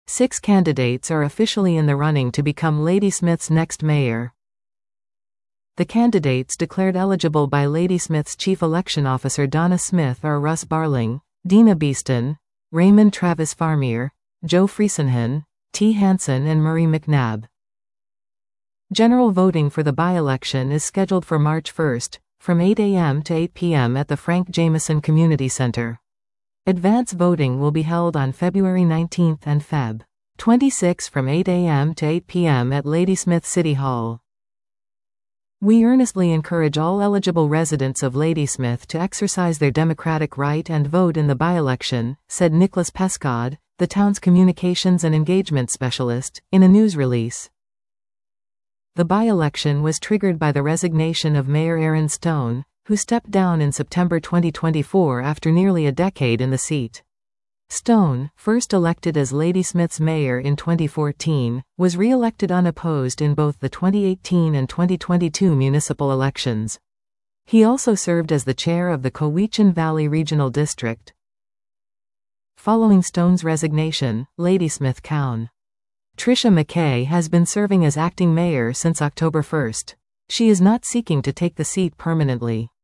6 candidates are officially in the running to become Ladysmith's next mayor. The candidates declared eligible by Ladysmith's Chief Election Officer Donna Smith are Russ Barling, Dina Beeston, Raymond Travis Farmier, Joe Friesenhan, T. Hansen and Murray McNabb. General voting for the by-election is scheduled for March 1, from 8 a.m. to 8 p.m. at the Frank Jameson Community Center. Advance voting will be held on February 19 and Feb. 26 from 8 a.m. to 8 p.m. at Ladysmith City Hall. We earnestly encourage all eligible residents of Ladysmith to exercise their democratic right and vote in the by-election, said Nicholas Pescod, the town's communications and engagement specialist, in a news release. The by-election was triggered by the resignation of Mayor Aaron Stone, who stepped down in September 2024 after nearly a decade in the seat. Stone, first elected as Ladysmith's mayor in 2014, was re-elected unopposed in both the 2018 and 2022 municipal elections. He also served as the chair of the Cowichan Valley Regional District. Following Stone's resignation, Ladysmith Coun. Tricia McKay has been serving as acting mayor since October 1. She is not seeking to take the seat permanently.